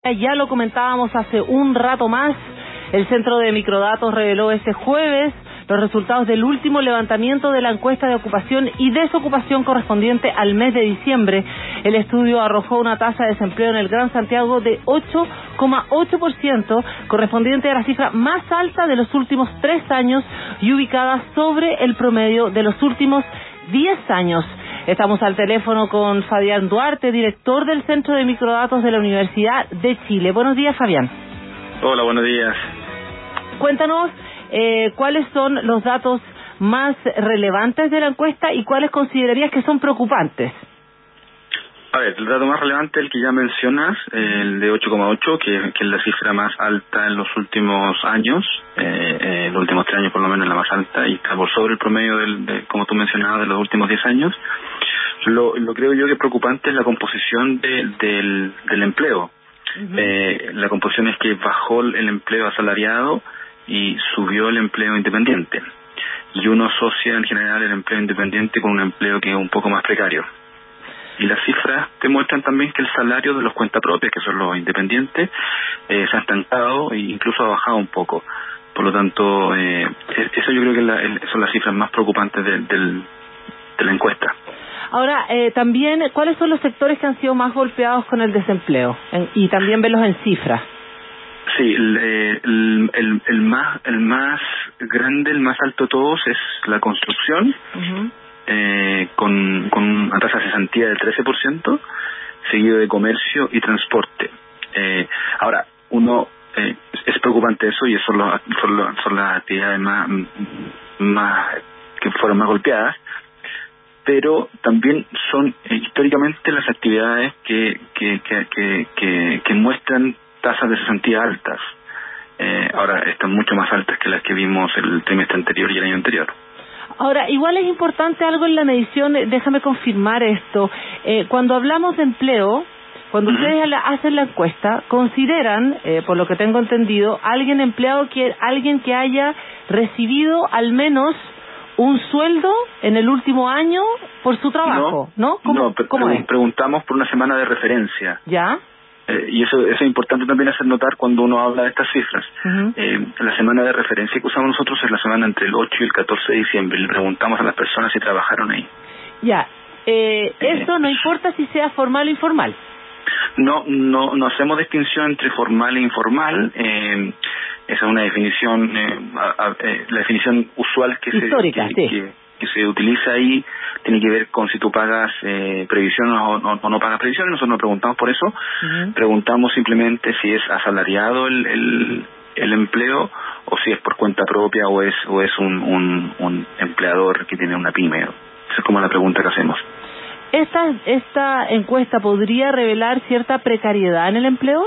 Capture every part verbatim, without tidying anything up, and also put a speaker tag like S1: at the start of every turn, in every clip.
S1: Ya lo comentábamos hace un rato más, el Centro de Microdatos reveló este jueves los resultados del último levantamiento de la encuesta de ocupación y desocupación correspondiente al mes de diciembre. El estudio arrojó una tasa de desempleo en el Gran Santiago de ocho coma ocho por ciento, correspondiente a la cifra más alta de los últimos tres años y ubicada sobre el promedio de los últimos diez años. Estamos al teléfono con Fabián Duarte, director del Centro de Microdatos de la Universidad de Chile. Buenos días, Fabián.
S2: Hola, buenos días.
S1: Cuéntanos eh, cuáles son los datos más relevantes de la encuesta y cuáles considerarías que son preocupantes.
S2: A ver, el dato más relevante, el que ya mencionas, el de ocho coma ocho, que, que es la cifra más alta en los últimos años, eh, eh, los últimos tres años por lo menos la más alta, y está por sobre el promedio, del, de, como tú mencionabas, de los últimos diez años. Lo, lo creo yo que es preocupante es la composición de, del, del empleo. Uh-huh. Eh, la composición es que bajó el empleo asalariado y subió el empleo independiente. Y uno asocia en general el empleo independiente con un empleo que es un poco más precario. Y las cifras te muestran también que el salario de los cuentapropios, que son los independientes, eh, se ha estancado e incluso ha bajado un poco. Por lo tanto, eh, eso yo creo que la, el, son las cifras más preocupantes de, del, de la encuesta.
S1: Ahora, eh, también, ¿cuáles son los sectores que han sido más golpeados con el desempleo? En, y también verlos en cifras.
S2: Sí, el, el, el, el, más, el más grande, el más alto de todos es la construcción. Uh-huh. Eh, con, con una tasa de cesantía del trece por ciento, seguido de comercio y transporte. Eh, ahora, uno eh, es preocupante eso, y son, los, son, los, son las actividades más, más que fueron más golpeadas, pero también son eh, históricamente las actividades que que, que, que, que, que muestran tasas de cesantía altas. Eh, ahora están mucho más altas que las que vimos el trimestre anterior y el año anterior.
S1: Ahora, igual es importante algo en la medición, déjame confirmar esto. Eh, cuando hablamos de empleo, cuando uh-huh. ustedes la, hacen la encuesta, consideran, eh, por lo que tengo entendido, alguien empleado que alguien que haya recibido al menos un sueldo en el último año por su trabajo, ¿no? ¿no? ¿Cómo,
S2: no, pre-
S1: ¿cómo es?
S2: Preguntamos por una semana de referencia.
S1: ¿Ya?
S2: Eh, y eso, eso es importante también hacer notar cuando uno habla de estas cifras. Uh-huh. Eh, la semana de referencia que usamos nosotros es la semana entre el ocho y el catorce de diciembre. Le preguntamos a las personas si trabajaron ahí.
S1: Ya. Eh, eh, eso no importa si sea formal o informal.
S2: No, no, no hacemos distinción entre formal e informal. Eh, esa es una definición, eh, a, a, eh, la definición usual que
S1: Histórica,
S2: se que,
S1: sí.
S2: que, que se utiliza ahí tiene que ver con si tú pagas eh, previsiones o no, o no pagas previsiones. Nosotros no preguntamos por eso. Uh-huh. Preguntamos simplemente si es asalariado el, el, el empleo o si es por cuenta propia o es o es un, un, un empleador que tiene una pyme. Esa es como la pregunta que hacemos.
S1: ¿Esta, esta encuesta podría revelar cierta precariedad en el empleo?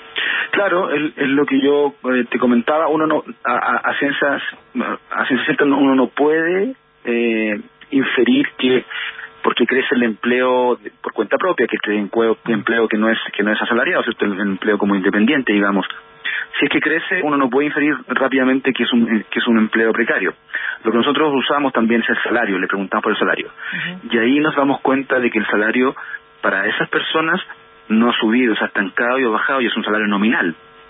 S2: Claro, es, es lo que yo eh, te comentaba. Uno no, a, a, a ciencias, a ciencias ciertas uno no puede eh, inferir que porque crece el empleo de, por cuenta propia, que este empleo, empleo que no es que no es asalariado, ¿cierto? El empleo como independiente, digamos. Si es que crece, uno no puede inferir rápidamente que es un que es un empleo precario. Lo que nosotros usamos también es el salario, le preguntamos por el salario. Uh-huh. Y ahí nos damos cuenta de que el salario para esas personas no ha subido, se ha estancado y ha bajado, y es un salario nominal.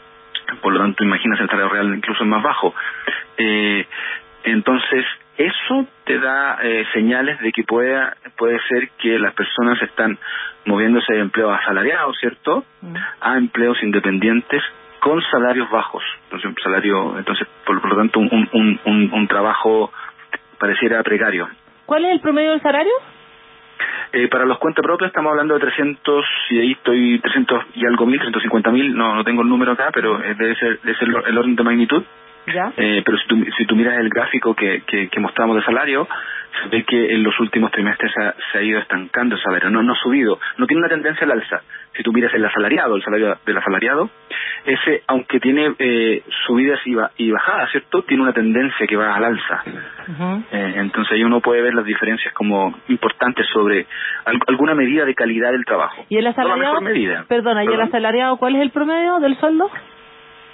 S2: Por lo tanto, imagínate, el salario real incluso es más bajo. Eh, entonces, eso te da eh, señales de que pueda, puede ser que las personas están moviéndose de empleos asalariados, ¿cierto?, uh-huh. a empleos independientes con salarios bajos. Entonces, un salario, entonces por, por lo tanto, un, un, un, un trabajo pareciera precario.
S1: ¿Cuál es el promedio del salario?
S2: Eh, para los cuentas propias estamos hablando de trescientos, y ahí estoy trescientos y algo mil, trescientos cincuenta mil, no no tengo el número acá, pero eh, debe ser, debe ser el orden de magnitud. ¿Ya? Eh, pero si tú, si tú miras el gráfico que, que, que mostramos de salario, se ve que en los últimos trimestres se ha, se ha ido estancando el salario, no, no ha subido, no tiene una tendencia al alza. Si tú miras el asalariado, el salario del asalariado, ese, aunque tiene eh, subidas y, ba- y bajadas, ¿cierto?, tiene una tendencia que va al alza. Uh-huh. Eh, entonces ahí uno puede ver las diferencias como importantes sobre al, alguna medida de calidad del trabajo.
S1: ¿Y el asalariado?
S2: No la mejor medida.
S1: Perdona, ¿y
S2: ¿Perdón?
S1: el asalariado cuál es el promedio del sueldo?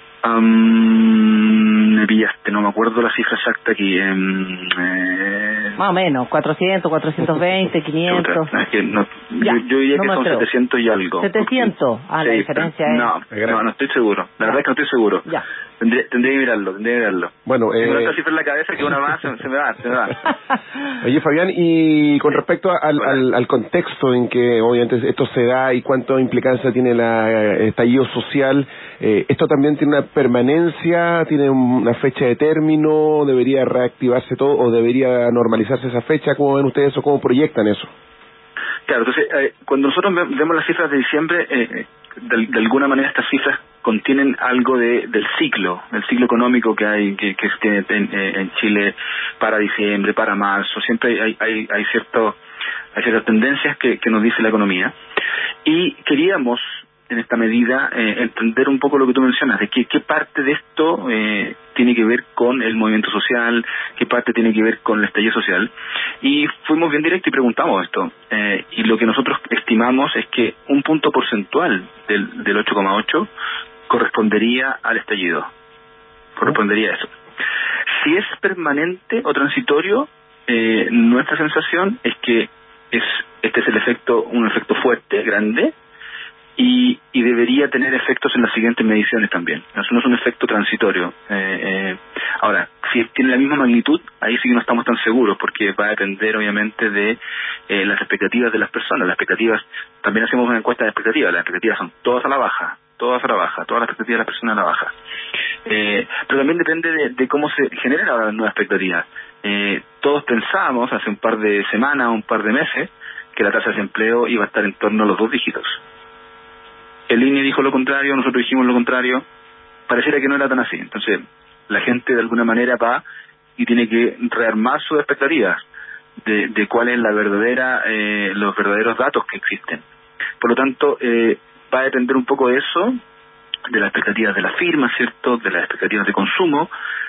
S2: Um, me pillaste, no me acuerdo la cifra exacta aquí. Um, eh,
S1: Más o menos, cuatrocientos, cuatrocientos veinte, quinientos.
S2: Es que no, ya, yo, yo diría no que son setecientos y algo.
S1: ¿setecientos? Ah, sí, la diferencia
S2: no,
S1: es...
S2: No, no estoy seguro. La ya. verdad es que no estoy seguro.
S1: Ya.
S2: Tendría, tendría que mirarlo, tendría que mirarlo.
S3: Bueno, eh...
S2: Tengo esta cifra en la cabeza que una más se, se me va, se me va.
S3: Oye, Fabián, y con respecto al, al, al contexto en que obviamente esto se da y cuánta implicancia tiene el estallido social, eh, ¿esto también tiene una permanencia, tiene una fecha de término, debería reactivarse todo o debería normalizarse esa fecha? ¿Cómo ven ustedes o cómo proyectan eso?
S2: Claro, entonces, eh, cuando nosotros vemos las cifras de diciembre, eh, de, de alguna manera estas cifras contienen algo de, del ciclo, del ciclo económico que hay que, que, que en, en Chile para diciembre, para marzo. Siempre hay, hay, hay, cierto, hay ciertas tendencias que, que nos dice la economía. Y queríamos, en esta medida, eh, entender un poco lo que tú mencionas, de qué, qué parte de esto eh, tiene que ver con el movimiento social, qué parte tiene que ver con el estallido social. Y fuimos bien directos y preguntamos esto. Eh, y lo que nosotros estimamos es que un punto porcentual del, del ocho coma ocho correspondería al estallido. Correspondería a eso. Si es permanente o transitorio, eh, nuestra sensación es que es este es el efecto, un efecto fuerte, grande, y, y debería tener efectos en las siguientes mediciones también. Eso no es un efecto transitorio. Eh, eh, ahora, si tiene la misma magnitud, ahí sí que no estamos tan seguros, porque va a depender obviamente de eh, las expectativas de las personas. Las expectativas, también hacemos una encuesta de expectativas, las expectativas son todas a la baja, todas a la baja, todas las expectativas de las personas a la baja. Eh, pero también depende de, de cómo se generan ahora las nuevas expectativas. Eh, todos pensábamos hace un par de semanas, un par de meses, que la tasa de desempleo iba a estar en torno a los dos dígitos. El I N E dijo lo contrario, nosotros dijimos lo contrario, pareciera que no era tan así. Entonces, la gente de alguna manera va y tiene que rearmar sus expectativas de, de cuál es la verdadera, eh, los verdaderos datos que existen. Por lo tanto, eh, va a depender un poco de eso, de las expectativas de las firmas, ¿cierto?, de las expectativas de consumo,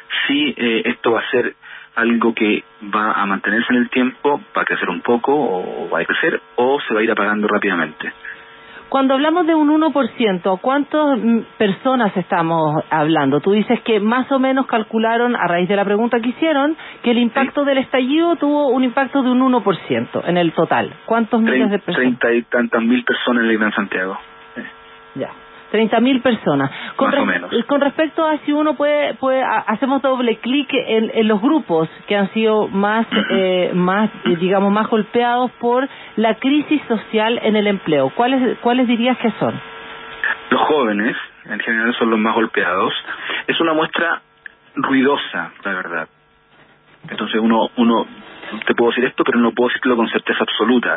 S2: si eh, esto va a ser algo que va a mantenerse en el tiempo, va a crecer un poco o va a crecer, o se va a ir apagando rápidamente.
S1: Cuando hablamos de un uno por ciento, ¿cuántas personas estamos hablando? Tú dices que más o menos calcularon, a raíz de la pregunta que hicieron, que el impacto sí. del estallido tuvo un impacto de un uno por ciento en el total. ¿Cuántos
S2: Trein,
S1: miles de personas?
S2: Treinta y tantas mil personas en el Gran Santiago. Sí.
S1: Ya. treinta mil personas. Con
S2: Más o menos.
S1: Con respecto a si uno puede, puede hacemos doble clic en, en los grupos que han sido más, eh, más, digamos, más golpeados por la crisis social en el empleo. ¿Cuáles, cuáles dirías que son?
S2: Los jóvenes, en general, son los más golpeados. Es una muestra ruidosa, la verdad. Entonces uno, uno, te puedo decir esto, pero no puedo decirlo con certeza absoluta.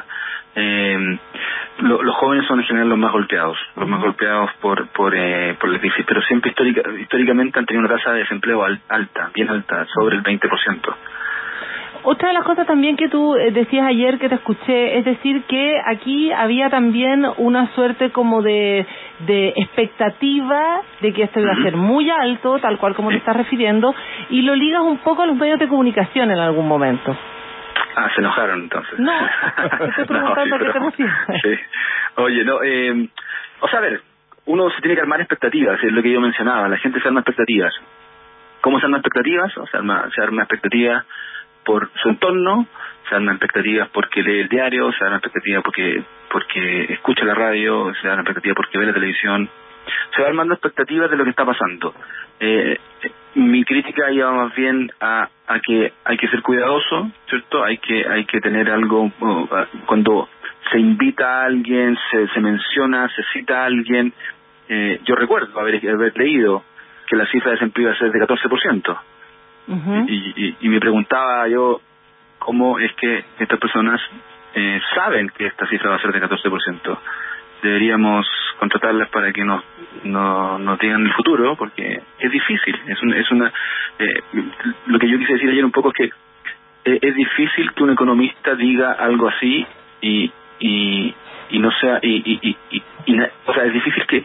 S2: Eh, lo, los jóvenes son en general los más golpeados, los más golpeados por por, eh, por la crisis, pero siempre histórica, históricamente han tenido una tasa de desempleo al, alta, bien alta, sobre el veinte por ciento.
S1: Otra de las cosas también que tú decías ayer que te escuché, es decir, que aquí había también una suerte como de, de expectativa de que esto iba a ser muy alto, tal cual como te estás refiriendo, y lo ligas un poco a los medios de comunicación en algún momento.
S2: Ah, se enojaron entonces.
S1: No, te estoy preguntando no, sí, qué te emocionas.
S2: Sí. Oye, no, eh, o sea, a ver, uno se tiene que armar expectativas, es lo que yo mencionaba, la gente se arma expectativas. ¿Cómo se arma expectativas? O sea, se arma, se arma expectativas por su entorno, se arma expectativas porque lee el diario, se arma expectativas porque porque escucha la radio, se arma expectativas porque ve la televisión, se va armando expectativas de lo que está pasando. Eh, mi crítica iba más bien a, a que hay que ser cuidadoso, ¿cierto? Hay que hay que tener algo, uh, cuando se invita a alguien, se, se menciona, se cita a alguien. Eh, yo recuerdo haber, haber leído que la cifra de desempleo iba a ser de catorce por ciento. Uh-huh. y, y, y me preguntaba yo cómo es que estas personas eh, saben que esta cifra va a ser de catorce por ciento. Deberíamos contratarlas para que nos, nos, nos digan el futuro, porque es difícil. Es, un, es una eh, lo que yo quise decir ayer un poco es que eh, es difícil que un economista diga algo así y y, y no sea y, y, y, y, y o sea, es difícil que.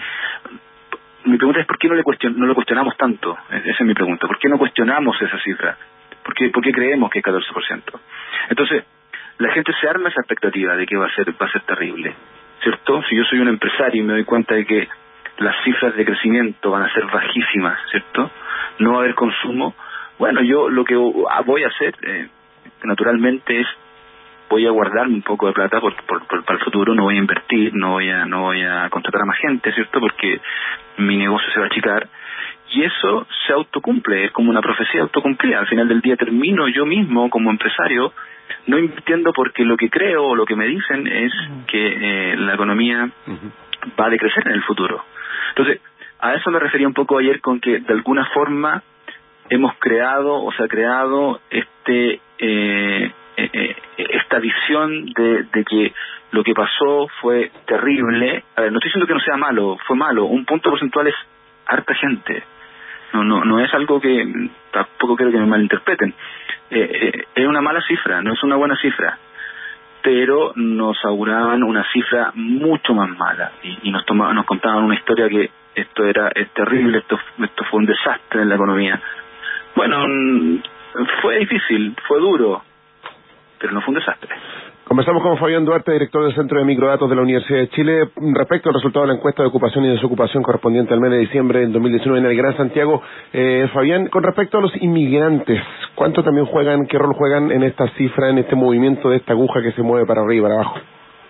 S2: Mi pregunta es ¿por qué no le cuestion, no lo cuestionamos tanto? Esa es mi pregunta. ¿Por qué no cuestionamos esa cifra? ¿Por qué, por qué creemos que es catorce por ciento? Entonces, la gente se arma esa expectativa de que va a ser va a ser terrible, ¿cierto? Si yo soy un empresario y me doy cuenta de que las cifras de crecimiento van a ser bajísimas, ¿cierto? No va a haber consumo. Bueno, yo lo que voy a hacer, eh, que naturalmente es voy a guardarme un poco de plata por, por, por, para el futuro, no voy a invertir, no voy a no voy a contratar a más gente, ¿cierto? Porque mi negocio se va a achicar. Y eso se autocumple, es como una profecía autocumplida. Al final del día termino yo mismo como empresario no invirtiendo porque lo que creo o lo que me dicen es uh-huh. que eh, la economía uh-huh. va a decrecer en el futuro. Entonces, a eso me refería un poco ayer con que de alguna forma hemos creado o se ha creado este eh, eh, esta visión de, de que lo que pasó fue terrible. A ver, no estoy diciendo que no sea malo, fue malo. Un punto porcentual es harta gente. No, no, no es algo que tampoco quiero que me malinterpreten. Eh, eh, es una mala cifra, no es una buena cifra, pero nos auguraban una cifra mucho más mala y, y nos tomaban, nos contaban una historia que esto era es terrible, esto, esto fue un desastre en la economía. Bueno, fue difícil, fue duro, pero no fue un desastre.
S3: Conversamos con Fabián Duarte, director del Centro de Microdatos de la Universidad de Chile, respecto al resultado de la encuesta de ocupación y desocupación correspondiente al mes de diciembre del dos mil diecinueve en el Gran Santiago. Eh, Fabián, con respecto a los inmigrantes, ¿cuánto también juegan, qué rol juegan en esta cifra, en este movimiento de esta aguja que se mueve para arriba y para abajo?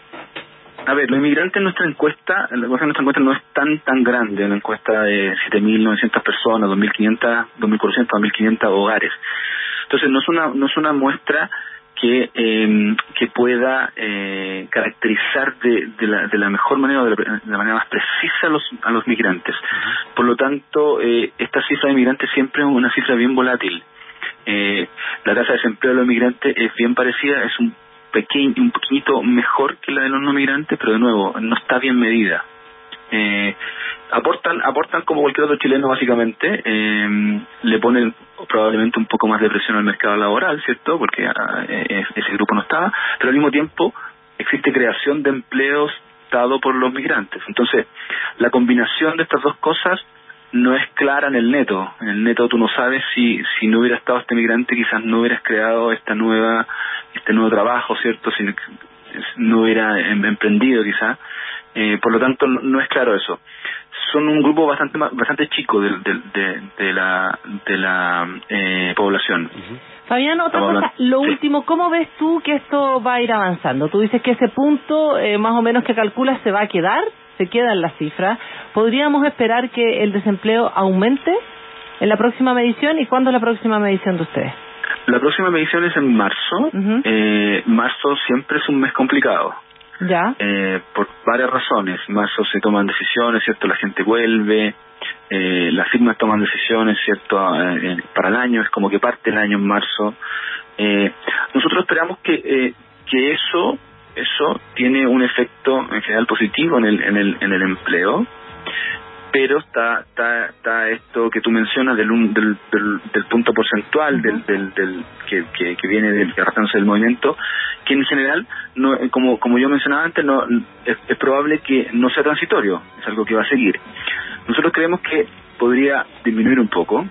S2: A ver, los inmigrantes en nuestra encuesta, la encuesta nuestra encuesta no es tan tan grande, una encuesta de siete mil novecientas personas, dos mil quinientas, dos mil cuatrocientos, dos mil quinientos hogares. Entonces no es una no es una muestra que eh, que pueda eh, caracterizar de, de la de la mejor manera o de la, de la manera más precisa a los a los migrantes. Por lo tanto, eh, esta cifra de migrantes siempre es una cifra bien volátil. Eh, la tasa de desempleo de los migrantes es bien parecida, es un pequeño un poquito mejor que la de los no migrantes, pero de nuevo no está bien medida. Eh, aportan aportan como cualquier otro chileno básicamente, eh, le ponen probablemente un poco más de presión al mercado laboral, ¿cierto? Porque eh, ese grupo no estaba, pero al mismo tiempo existe creación de empleos dado por los migrantes. Entonces, la combinación de estas dos cosas no es clara en el neto. En el neto tú no sabes si si no hubiera estado este migrante, quizás no hubieras creado esta nueva este nuevo trabajo, ¿cierto? Si no hubiera emprendido quizás. Eh, por lo tanto, no, no es claro eso. Son un grupo bastante bastante chico de, de, de, de la de la eh, población.
S1: Uh-huh. Fabián, otra Estamos cosa, hablando. Lo sí. último, ¿cómo ves tú que esto va a ir avanzando? Tú dices que ese punto, eh, más o menos que calculas, se va a quedar, se queda en la cifra. ¿Podríamos esperar que el desempleo aumente en la próxima medición? ¿Y cuándo es la próxima medición de ustedes?
S2: La próxima medición es en marzo. Uh-huh. Eh, marzo siempre es un mes complicado.
S1: Ya.
S2: Eh, por varias razones. En marzo se toman decisiones, ¿cierto? La gente vuelve, eh, las firmas toman decisiones, ¿cierto? Eh, para el año, es como que parte el año en marzo. Eh, nosotros esperamos que eh, que eso eso tiene un efecto en general positivo en el en el en el empleo, pero está está está esto que tú mencionas del del del, del punto porcentual, uh-huh. del del, del que, que que viene del arrastrándose del movimiento, que en general no, como como yo mencionaba antes, no es, es probable que no sea transitorio, es algo que va a seguir. Nosotros creemos que podría disminuir un poco,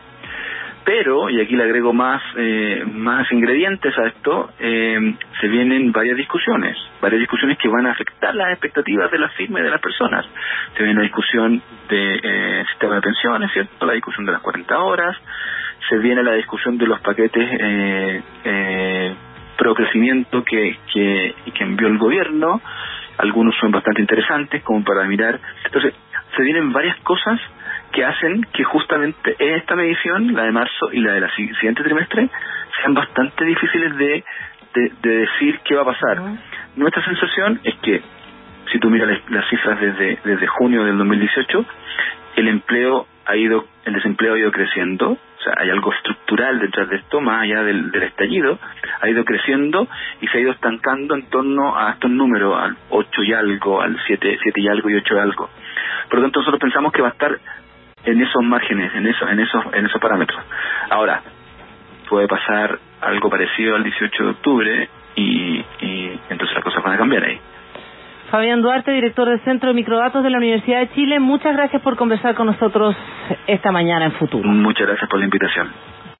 S2: pero, y aquí le agrego más eh, más ingredientes a esto, eh, se vienen varias discusiones, varias discusiones que van a afectar las expectativas de la firma y de las personas. Se viene la discusión de eh, sistema de pensiones, ¿cierto? La discusión de las cuarenta horas, se viene la discusión de los paquetes eh, eh, pro crecimiento que, que, que envió el gobierno. Algunos son bastante interesantes como para mirar. Entonces, se vienen varias cosas que hacen que justamente esta medición, la de marzo y la de la siguiente trimestre, sean bastante difíciles de, de, de decir qué va a pasar. Uh-huh. Nuestra sensación es que, si tú miras las, las cifras desde, desde junio del dos mil dieciocho, el empleo ha ido, el desempleo ha ido creciendo, o sea, hay algo estructural detrás de esto, más allá del, del estallido, ha ido creciendo y se ha ido estancando en torno a estos números, al ocho y algo, al siete, siete y algo y ocho y algo. Por lo tanto, nosotros pensamos que va a estar en esos márgenes, en esos, en esos, en esos parámetros. Ahora, puede pasar algo parecido al dieciocho de octubre y, y entonces las cosas van a cambiar ahí.
S1: Fabián Duarte, director del Centro de Microdatos de la Universidad de Chile, muchas gracias por conversar con nosotros esta mañana en Futuro.
S2: Muchas gracias por la invitación.